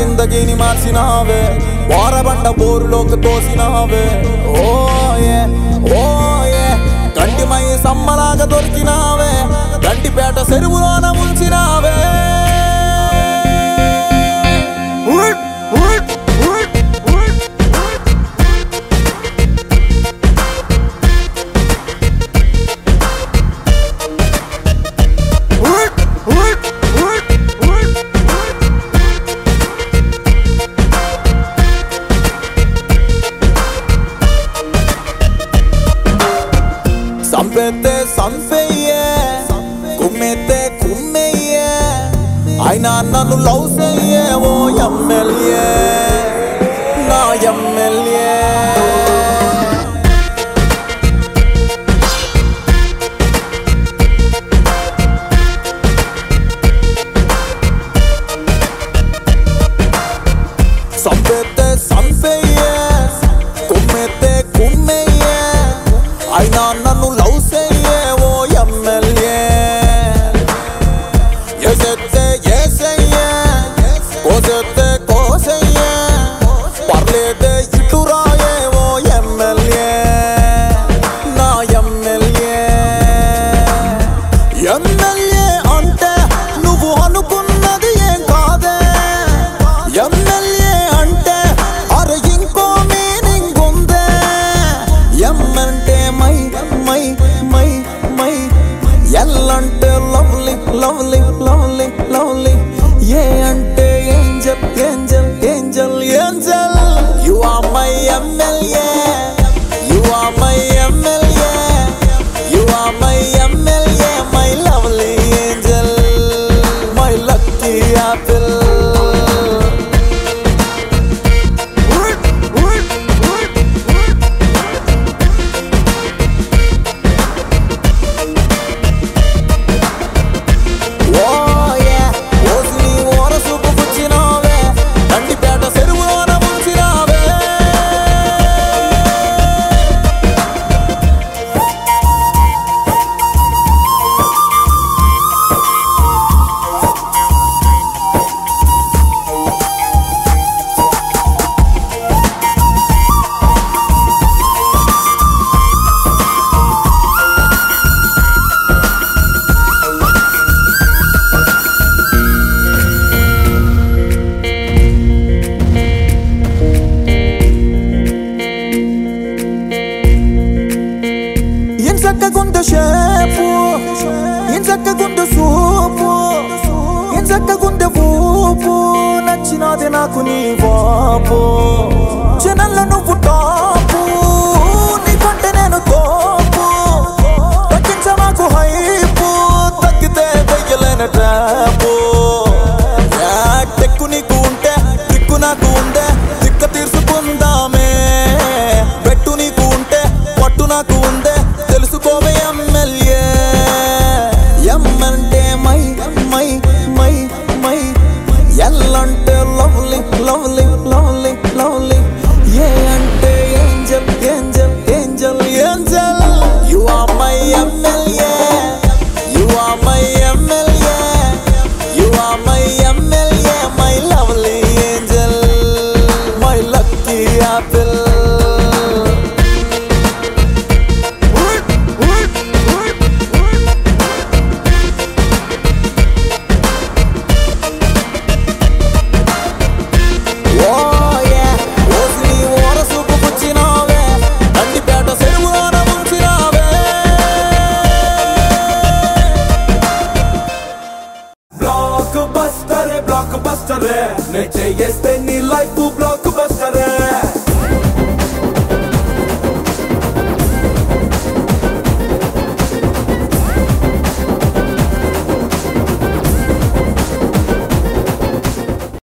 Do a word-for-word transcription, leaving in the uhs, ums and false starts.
జిందగీని మార్చినావే వారబండ బోరులోకి తోసినావే ఓ ఏ ఓ ఏ గంటిమై సమ్మలాగా దొరికినావే గంటిపేట చెరువులోన ముంచినావే సంపెత్తే సంపెయ్యే కుమ్మెత్తే కుమ్మెయ్యే అయినా నన్ను లవ్ చెయ్యే ఓ ఎమ్మెల్యే నా ఎమ్మెల్యే సంపెత్తే సంపెయ్యే కుమ్మెత్తే కుమ్మెయ్యే అయినా నన్ను లవ్ చెయ్యే ఓ ఎమ్మెల్యే ఏసెత్తే ఏసయ్యే కోసెత్తే కోసయ్యే పర్లేదే ఇటు రాయే ఓ ఎమ్మెల్యే నా ఎమ్మెల్యే ఎమ్మెల్యే అంటే నువ్వు అనుకున్నది ఏం కాదే ఎమ్మెల్యే అంటే అరే ఇంకో మీనింగ్ ఉందే ఎమ్మంటే మై మై మై మై ఎల్లంటే lovely lovely lovely lovely A అంటే angel angel angel angel you are my MLA you are my MLA you are my MLA my lovely angel my lucky apple ఇంచక్కగుండ shape ఇంచక్కగుండ సూపు ఇంచక్కగుండ ఊపు నచ్చినది నాకు నీ వాపు జనల్ల నువ్వు టాపు నీకంటే నేను తోపు తగ్గించ మాకు హైపు తగ్గితే వెయ్యలేని ట్రాపు టెక్కు నీకు ఉంటే దిక్కు నాకు ఉందే దిక్క తీర్చుకుందామే పెట్టు నీకు ఉంటే పట్టు నాకు ఉందే తెలుసుకోవే ఎమ్మెల్యే ఎమ్మంటే మై మై మై మై ఎల్లంటే లవ్లీ లవ్లీ లవ్లీ